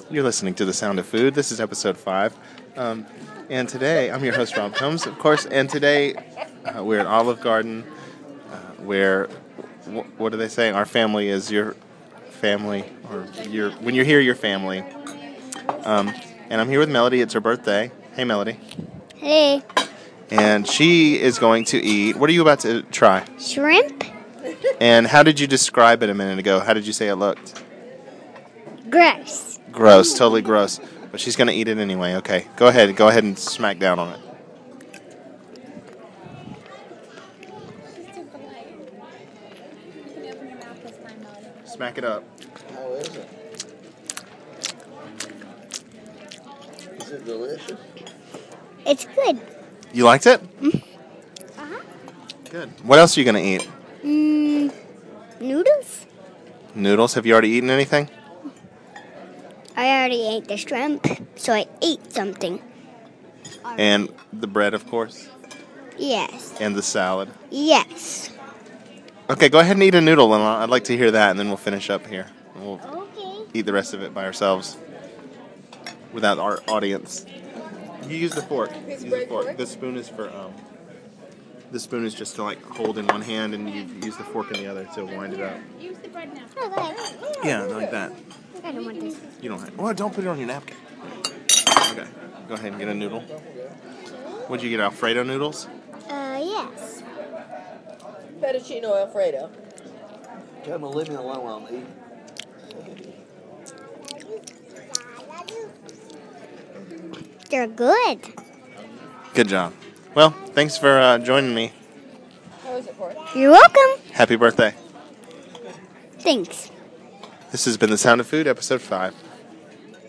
You're listening to The Sound of Food. This is episode 5. And today, I'm your host, Rob Combs, of course. And today, we're at Olive Garden, where, what are they saying? Our family is your family, or when you're here, your family. And I'm here with Melody. It's her birthday. Hey, Melody. Hey. And she is going to eat, what are you about to try? Shrimp? And how did you describe it a minute ago? How did you say it looked? Gross. Gross, totally gross. But she's going to eat it anyway. Okay, go ahead and smack down on it. Smack it up. How is it? Is it delicious? It's good. You liked it? Uh-huh. Good. What else are you going to eat? Noodles? Noodles? Have you already eaten anything? I already ate the shrimp, so I ate something. And the bread, of course. Yes. And the salad. Yes. Okay, go ahead and eat a noodle, and I'd like to hear that, and then we'll finish up here. We'll Okay. eat the rest of it by ourselves, without our audience. You use the fork. Use the fork. The spoon is for The spoon is just to like hold in one hand, and you use the fork in the other to wind it up. Use the bread now. Oh, go ahead. Yeah, like that. I don't want this. You don't have. Well, don't put it on your napkin. Okay, go ahead and get a noodle. What'd you get? Alfredo noodles? Yes. Fettuccine Alfredo. Tell me, leave me alone while I'm eating. They're good. Good job. Well, thanks for joining me. How is it for it? You're welcome. Happy birthday. Thanks. This has been The Sound of Food, episode 5.